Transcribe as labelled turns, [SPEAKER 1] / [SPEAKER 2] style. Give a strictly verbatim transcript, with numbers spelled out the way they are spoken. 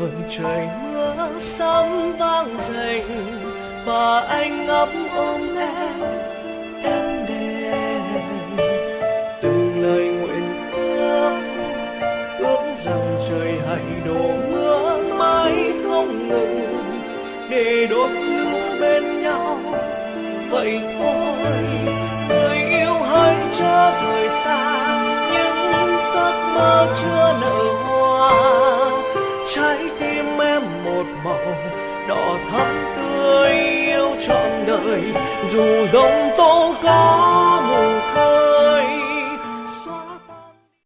[SPEAKER 1] hơn trời mưa sấm vang dành và anh ấp ôm em em đềm từng lời nguyện ước ước rằng trời hãy đổ mưa mãi không ngừng để đốt lửa bên nhau vậy thôi. Người yêu hãy chớ rời xa những giấc mơ chưa nở hoa, trái tim em một màu đỏ thắm tươi yêu trọn đời dù giông tố gió.